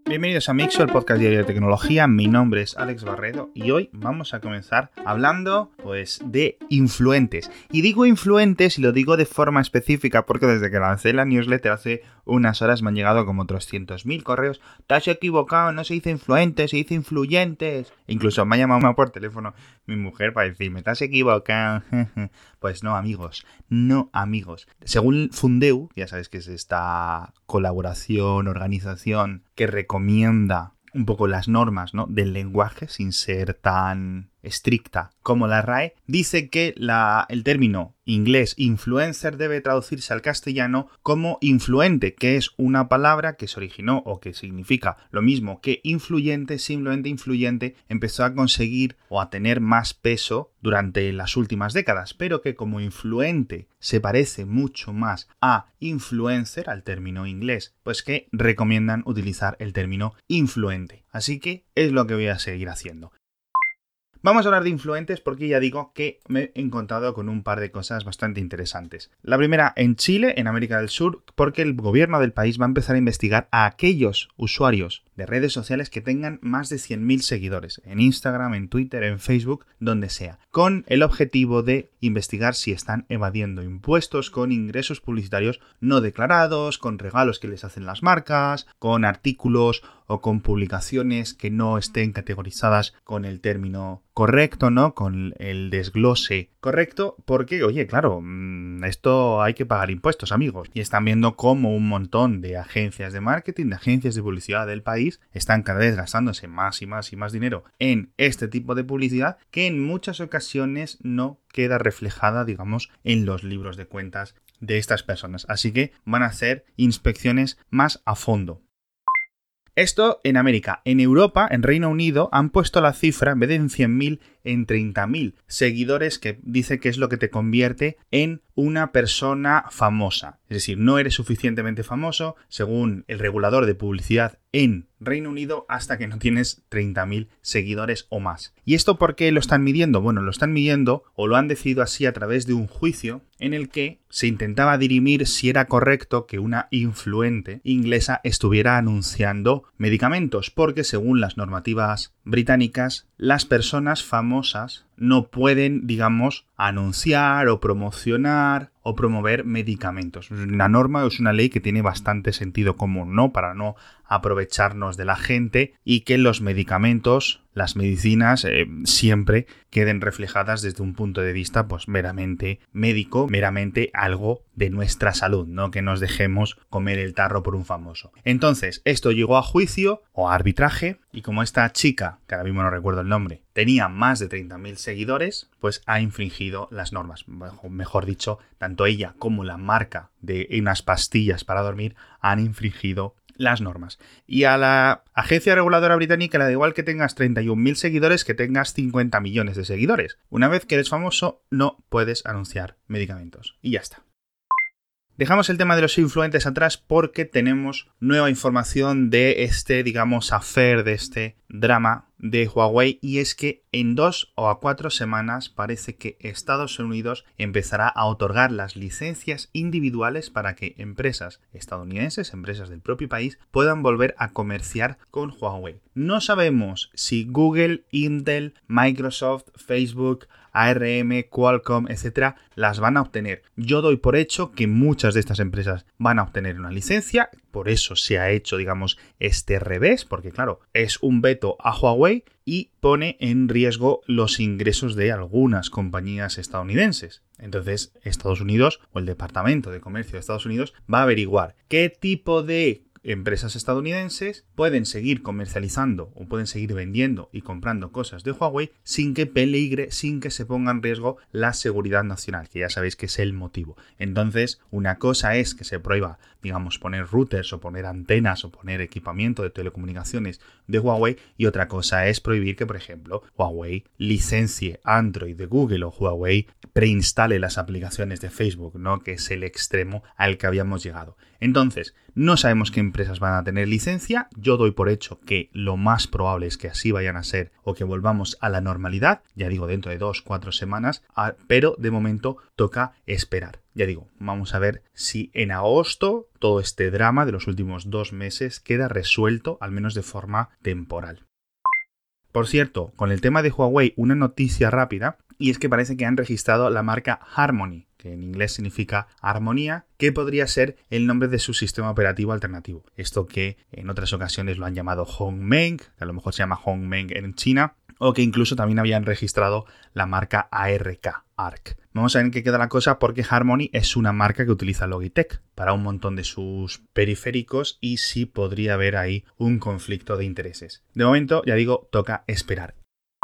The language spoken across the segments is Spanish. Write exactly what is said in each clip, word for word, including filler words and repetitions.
Bienvenidos a Mixo, el podcast diario de tecnología. Mi nombre es Alex Barredo y hoy vamos a comenzar hablando pues de influentes. Y digo influentes y lo digo de forma específica porque desde que lancé la newsletter hace unas horas me han llegado como trescientos mil correos. Te has equivocado, no se dice influentes, se dice influyentes. Incluso me ha llamado por teléfono mi mujer para decirme, te has equivocado. Pues no, amigos, no, amigos. Según Fundeu, ya sabes que es esta colaboración, organización que recomienda un poco las normas, ¿no?, del lenguaje sin ser tan estricta como la R A E, dice que la, el término inglés influencer debe traducirse al castellano como influente, que es una palabra que se originó o que significa lo mismo que influyente, simplemente influyente empezó a conseguir o a tener más peso durante las últimas décadas, pero que como influente se parece mucho más a influencer, al término inglés, pues que recomiendan utilizar el término influente. Así que es lo que voy a seguir haciendo. Vamos a hablar de influentes porque ya digo que me he encontrado con un par de cosas bastante interesantes. La primera en Chile, en América del Sur, porque el gobierno del país va a empezar a investigar a aquellos usuarios de redes sociales que tengan más de cien mil seguidores, en Instagram, en Twitter, en Facebook, donde sea, con el objetivo de investigar si están evadiendo impuestos con ingresos publicitarios no declarados, con regalos que les hacen las marcas, con artículos o con publicaciones que no estén categorizadas con el término correcto, ¿no?, con el desglose correcto, porque, oye, claro, esto hay que pagar impuestos, amigos. Y están viendo cómo un montón de agencias de marketing, de agencias de publicidad del país, están cada vez gastándose más y más y más dinero en este tipo de publicidad que en muchas ocasiones no queda reflejada, digamos, en los libros de cuentas de estas personas. Así que van a hacer inspecciones más a fondo. Esto en América. En Europa, en Reino Unido, han puesto la cifra, en vez de en cien mil, en treinta mil seguidores, que dice que es lo que te convierte en una persona famosa. Es decir, no eres suficientemente famoso, según el regulador de publicidad en Reino Unido, hasta que no tienes treinta mil seguidores o más. ¿Y esto por qué lo están midiendo? Bueno, lo están midiendo o lo han decidido así a través de un juicio en el que se intentaba dirimir si era correcto que una influente inglesa estuviera anunciando medicamentos, porque según las normativas británicas, las personas famosas no pueden, digamos, anunciar o promocionar o promover medicamentos. La norma es una ley que tiene bastante sentido común, ¿no?, para no aprovecharnos de la gente y que los medicamentos, las medicinas, eh, siempre queden reflejadas desde un punto de vista pues meramente médico, meramente algo de nuestra salud, no que nos dejemos comer el tarro por un famoso. Entonces, esto llegó a juicio o a arbitraje y como esta chica, que ahora mismo no recuerdo el nombre, tenía más de treinta mil seguidores, pues ha infringido las normas. Mejor dicho, tanto ella como la marca de unas pastillas para dormir han infringido las normas. Y a la agencia reguladora británica le da igual que tengas treinta y un mil seguidores que tengas cincuenta millones de seguidores. Una vez que eres famoso, no puedes anunciar medicamentos. Y ya está. Dejamos el tema de los influentes atrás porque tenemos nueva información de este, digamos, affair, de este drama de Huawei, y es que en dos o a cuatro semanas parece que Estados Unidos empezará a otorgar las licencias individuales para que empresas estadounidenses, empresas del propio país, puedan volver a comerciar con Huawei. No sabemos si Google, Intel, Microsoft, Facebook, A R M, Qualcomm, etcétera, las van a obtener. Yo doy por hecho que muchas de estas empresas van a obtener una licencia, por eso se ha hecho, digamos, este revés, porque claro, es un veto a Huawei y pone en riesgo los ingresos de algunas compañías estadounidenses. Entonces, Estados Unidos o el Departamento de Comercio de Estados Unidos va a averiguar qué tipo de empresas estadounidenses pueden seguir comercializando o pueden seguir vendiendo y comprando cosas de Huawei sin que peligre, sin que se ponga en riesgo la seguridad nacional, que ya sabéis que es el motivo. Entonces, una cosa es que se prohíba, digamos, poner routers o poner antenas o poner equipamiento de telecomunicaciones de Huawei, y otra cosa es prohibir que, por ejemplo, Huawei licencie Android de Google o Huawei preinstale las aplicaciones de Facebook, ¿no?, que es el extremo al que habíamos llegado. Entonces, no sabemos qué empresas van a tener licencia. Yo doy por hecho que lo más probable es que así vayan a ser o que volvamos a la normalidad, ya digo, dentro de dos, cuatro semanas, pero de momento toca esperar. Ya digo, vamos a ver si en agosto todo este drama de los últimos dos meses queda resuelto, al menos de forma temporal. Por cierto, con el tema de Huawei, una noticia rápida, y es que parece que han registrado la marca Harmony, que en inglés significa armonía, que podría ser el nombre de su sistema operativo alternativo. Esto que en otras ocasiones lo han llamado Hongmeng, que a lo mejor se llama Hongmeng en China, o que incluso también habían registrado la marca A R K, A R C. Vamos a ver en qué queda la cosa, porque Harmony es una marca que utiliza Logitech para un montón de sus periféricos y sí podría haber ahí un conflicto de intereses. De momento, ya digo, toca esperar.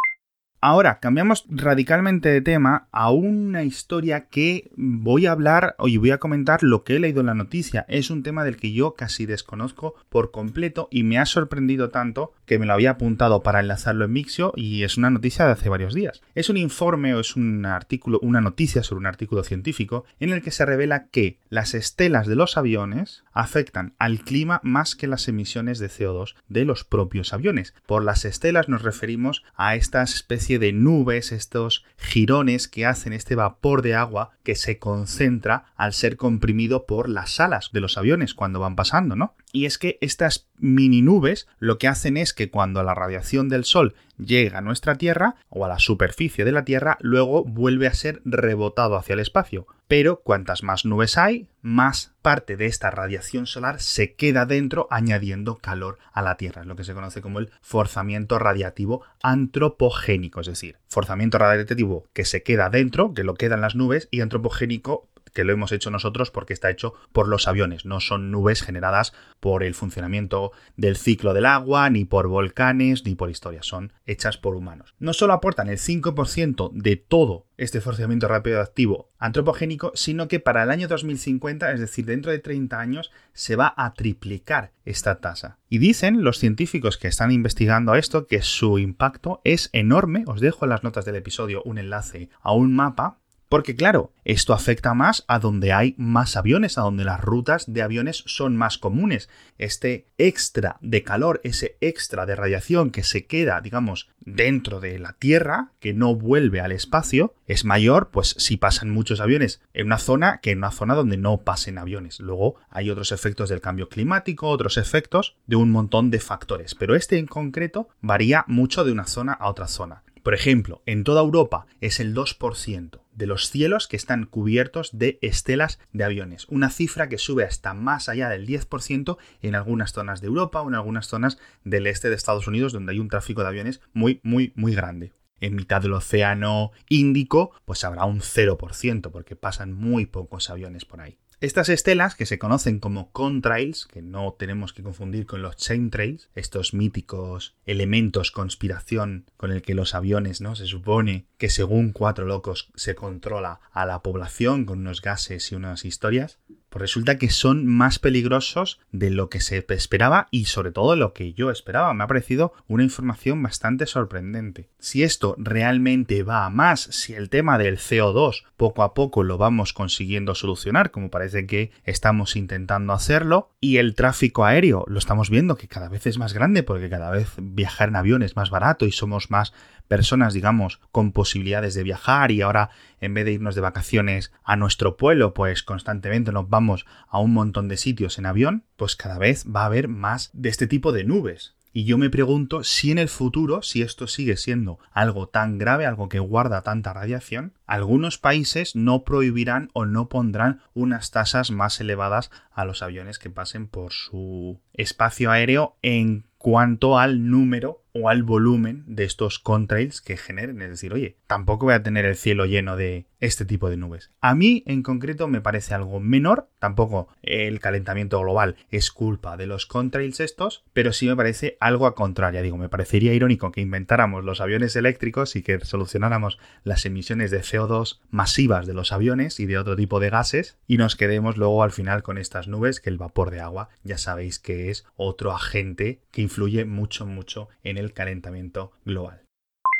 Ahora, cambiamos radicalmente de tema a una historia que voy a hablar y voy a comentar lo que he leído en la noticia. Es un tema del que yo casi desconozco por completo y me ha sorprendido tanto que me lo había apuntado para enlazarlo en Mixio y es una noticia de hace varios días. Es un informe o es un artículo, una noticia sobre un artículo científico en el que se revela que las estelas de los aviones afectan al clima más que las emisiones de C O dos de los propios aviones. Por las estelas nos referimos a estas especies de nubes, estos jirones que hacen este vapor de agua que se concentra al ser comprimido por las alas de los aviones cuando van pasando, ¿no? Y es que estas mini nubes lo que hacen es que cuando la radiación del sol llega a nuestra Tierra o a la superficie de la Tierra, luego vuelve a ser rebotado hacia el espacio. Pero cuantas más nubes hay, más parte de esta radiación solar se queda dentro añadiendo calor a la Tierra. Es lo que se conoce como el forzamiento radiativo antropogénico, es decir, forzamiento radiativo que se queda dentro, que lo queda en las nubes, y antropogénico que lo hemos hecho nosotros porque está hecho por los aviones. No son nubes generadas por el funcionamiento del ciclo del agua, ni por volcanes, ni por historias. Son hechas por humanos. No solo aportan el cinco por ciento de todo este forzamiento radioactivo antropogénico, sino que para el año dos mil cincuenta, es decir, dentro de treinta años, se va a triplicar esta tasa. Y dicen los científicos que están investigando esto que su impacto es enorme. Os dejo en las notas del episodio un enlace a un mapa. Porque claro, esto afecta más a donde hay más aviones, a donde las rutas de aviones son más comunes. Este extra de calor, ese extra de radiación que se queda, digamos, dentro de la Tierra, que no vuelve al espacio, es mayor, pues si pasan muchos aviones en una zona que en una zona donde no pasen aviones. Luego hay otros efectos del cambio climático, otros efectos de un montón de factores. Pero este en concreto varía mucho de una zona a otra zona. Por ejemplo, en toda Europa es el dos por ciento de los cielos que están cubiertos de estelas de aviones. Una cifra que sube hasta más allá del diez por ciento en algunas zonas de Europa o en algunas zonas del este de Estados Unidos, donde hay un tráfico de aviones muy, muy, muy grande. En mitad del océano Índico, pues habrá un cero por ciento, porque pasan muy pocos aviones por ahí. Estas estelas, que se conocen como contrails, que no tenemos que confundir con los chemtrails, estos míticos elementos conspiración con el que los aviones, ¿no? Se supone que según cuatro locos se controla a la población con unos gases y unas historias, pues resulta que son más peligrosos de lo que se esperaba y sobre todo de lo que yo esperaba. Me ha parecido una información bastante sorprendente. Si esto realmente va a más, si el tema del C O dos poco a poco lo vamos consiguiendo solucionar, como parece que estamos intentando hacerlo, y el tráfico aéreo lo estamos viendo que cada vez es más grande porque cada vez viajar en avión es más barato y somos más personas, digamos, con posibilidades de viajar, y ahora en vez de irnos de vacaciones a nuestro pueblo, pues constantemente nos vamos a un montón de sitios en avión, pues cada vez va a haber más de este tipo de nubes. Y yo me pregunto si en el futuro, si esto sigue siendo algo tan grave, algo que guarda tanta radiación, algunos países no prohibirán o no pondrán unas tasas más elevadas a los aviones que pasen por su espacio aéreo en cuanto al número o al volumen de estos contrails que generen. Es decir, oye, tampoco voy a tener el cielo lleno de este tipo de nubes. A mí, en concreto, me parece algo menor. Tampoco el calentamiento global es culpa de los contrails estos, pero sí me parece algo a contraria. Digo, me parecería irónico que inventáramos los aviones eléctricos y que solucionáramos las emisiones de C O dos masivas de los aviones y de otro tipo de gases y nos quedemos luego al final con estas nubes, que el vapor de agua ya sabéis que es otro agente que influye mucho, mucho en el calentamiento global.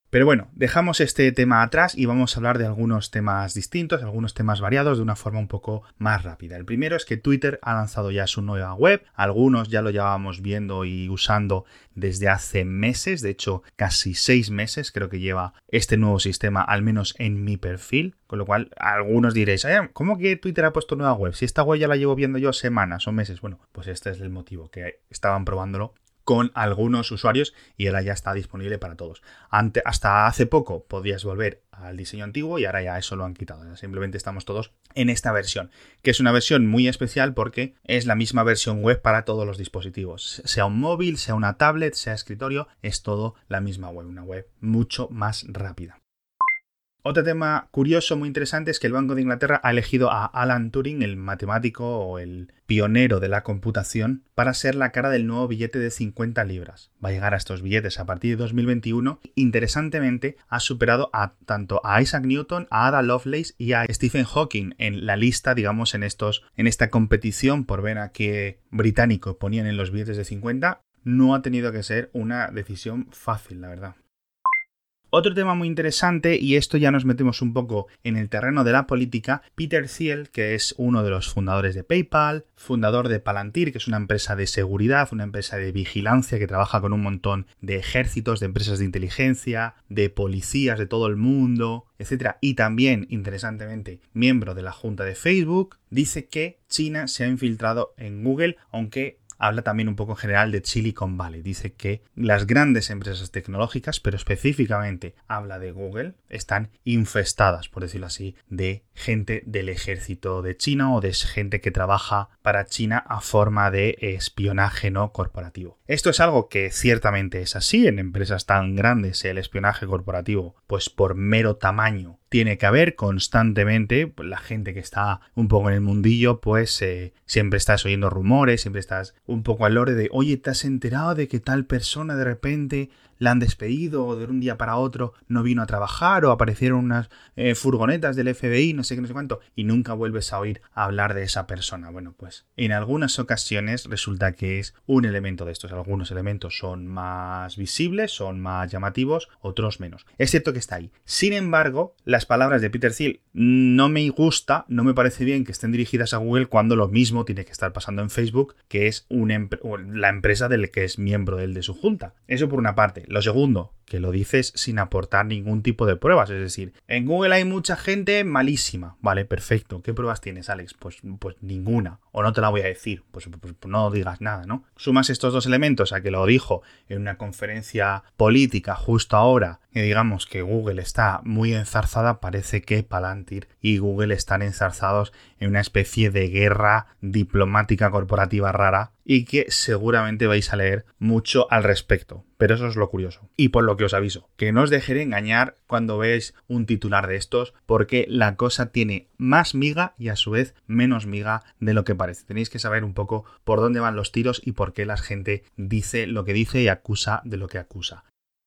Pero bueno, dejamos este tema atrás y vamos a hablar de algunos temas distintos, algunos temas variados de una forma un poco más rápida. El primero es que Twitter ha lanzado ya su nueva web. Algunos ya lo llevábamos viendo y usando desde hace meses, de hecho casi seis meses creo que lleva este nuevo sistema, al menos en mi perfil. Con lo cual, algunos diréis, ¿cómo que Twitter ha puesto nueva web? Si esta web ya la llevo viendo yo semanas o meses. Bueno, pues este es el motivo, que estaban probándolo con algunos usuarios y ahora ya está disponible para todos. Ante, hasta hace poco podías volver al diseño antiguo y ahora ya eso lo han quitado. Simplemente estamos todos en esta versión, que es una versión muy especial porque es la misma versión web para todos los dispositivos. Sea un móvil, sea una tablet, sea escritorio, es todo la misma web, una web mucho más rápida. Otro tema curioso, muy interesante, es que el Banco de Inglaterra ha elegido a Alan Turing, el matemático o el pionero de la computación, para ser la cara del nuevo billete de cincuenta libras. Va a llegar a estos billetes a partir de dos mil veintiuno. Interesantemente, ha superado a tanto a Isaac Newton, a Ada Lovelace y a Stephen Hawking en la lista, digamos, en estos, en esta competición por ver a qué británico ponían en los billetes de cincuenta. No ha tenido que ser una decisión fácil, la verdad. Otro tema muy interesante, y esto ya nos metemos un poco en el terreno de la política, Peter Thiel, que es uno de los fundadores de PayPal, fundador de Palantir, que es una empresa de seguridad, una empresa de vigilancia que trabaja con un montón de ejércitos, de empresas de inteligencia, de policías de todo el mundo, etcétera, y también, interesantemente, miembro de la junta de Facebook, dice que China se ha infiltrado en Google, aunque habla también un poco en general de Silicon Valley. Dice que las grandes empresas tecnológicas, pero específicamente habla de Google, están infestadas, por decirlo así, de gente del ejército de China o de gente que trabaja para China a forma de espionaje no corporativo. Esto es algo que ciertamente es así. En empresas tan grandes el espionaje corporativo, pues por mero tamaño, tiene que haber constantemente. La gente que está un poco en el mundillo, pues eh, siempre estás oyendo rumores, siempre estás un poco al lore de, oye, ¿te has enterado de que tal persona de repente la han despedido o de un día para otro no vino a trabajar o aparecieron unas eh, furgonetas del F B I, no sé qué, no sé cuánto, y nunca vuelves a oír hablar de esa persona? Bueno, pues en algunas ocasiones resulta que es un elemento de estos. Algunos elementos son más visibles, son más llamativos, otros menos. Es cierto que está ahí. Sin embargo, las palabras de Peter Thiel no me gusta, no me parece bien que estén dirigidas a Google cuando lo mismo tiene que estar pasando en Facebook, que es una empre- la empresa del que es miembro él de su junta. Eso por una parte. Lo segundo, que lo dices sin aportar ningún tipo de pruebas. Es decir, en Google hay mucha gente malísima. Vale, perfecto. ¿Qué pruebas tienes, Alex? Pues, pues ninguna. O no te la voy a decir. Pues, pues, pues no digas nada, ¿no? Sumas estos dos elementos a que lo dijo en una conferencia política justo ahora, que digamos que Google está muy enzarzada. Parece que Palantir y Google están enzarzados en una especie de guerra diplomática corporativa rara y que seguramente vais a leer mucho al respecto. Pero eso es lo curioso. Y por lo que os aviso, que no os dejaré engañar cuando veáis un titular de estos, porque la cosa tiene más miga y a su vez menos miga de lo que parece. Tenéis que saber un poco por dónde van los tiros y por qué la gente dice lo que dice y acusa de lo que acusa.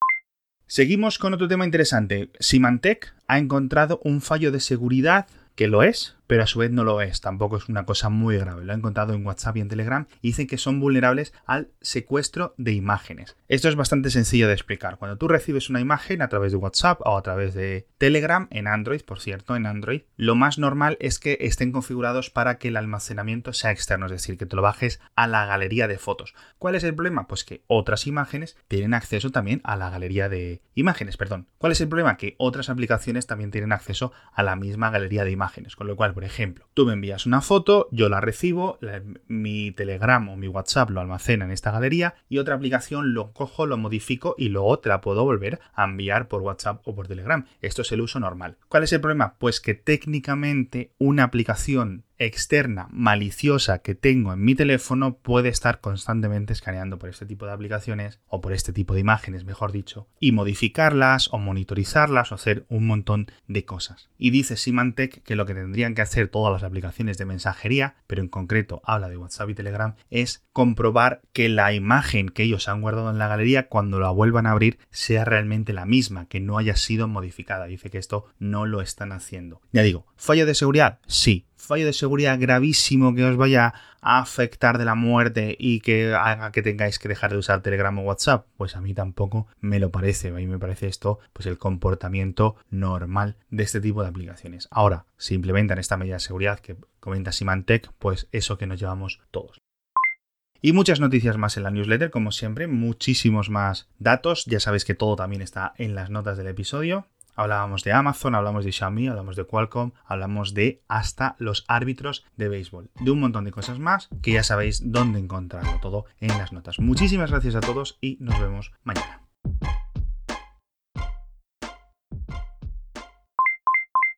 Seguimos con otro tema interesante. Symantec ha encontrado un fallo de seguridad que lo es, pero a su vez no lo es. Tampoco es una cosa muy grave. Lo ha encontrado en WhatsApp y en Telegram y dicen que son vulnerables al secuestro de imágenes. Esto es bastante sencillo de explicar. Cuando tú recibes una imagen a través de WhatsApp o a través de Telegram, en Android, por cierto, en Android, lo más normal es que estén configurados para que el almacenamiento sea externo, es decir, que te lo bajes a la galería de fotos. ¿Cuál es el problema? Pues que otras imágenes tienen acceso también a la galería de imágenes, perdón. ¿Cuál es el problema? Que otras aplicaciones también tienen acceso a la misma galería de imágenes, con lo cual, por ejemplo, tú me envías una foto, yo la recibo, la, mi Telegram o mi WhatsApp lo almacena en esta galería y otra aplicación lo cojo, lo modifico y luego te la puedo volver a enviar por WhatsApp o por Telegram. Esto es el uso normal. ¿Cuál es el problema? Pues que técnicamente una aplicación externa maliciosa que tengo en mi teléfono puede estar constantemente escaneando por este tipo de aplicaciones o por este tipo de imágenes, mejor dicho, y modificarlas o monitorizarlas o hacer un montón de cosas. Y dice Symantec que lo que tendrían que hacer todas las aplicaciones de mensajería, pero en concreto habla de WhatsApp y Telegram, es comprobar que la imagen que ellos han guardado en la galería cuando la vuelvan a abrir sea realmente la misma, que no haya sido modificada. Dice que esto no lo están haciendo. Ya digo, ¿fallo de seguridad? Sí. fallo de seguridad gravísimo que os vaya a afectar de la muerte y que haga que tengáis que dejar de usar Telegram o WhatsApp? Pues a mí tampoco me lo parece. A mí me parece esto pues el comportamiento normal de este tipo de aplicaciones. Ahora, si implementan esta medida de seguridad que comenta Symantec, pues eso que nos llevamos todos. Y muchas noticias más en la newsletter, como siempre, muchísimos más datos. Ya sabéis que todo también está en las notas del episodio. Hablábamos de Amazon, hablamos de Xiaomi, hablamos de Qualcomm, hablamos de hasta los árbitros de béisbol, de un montón de cosas más que ya sabéis dónde encontrarlo todo en las notas. Muchísimas gracias a todos y nos vemos mañana.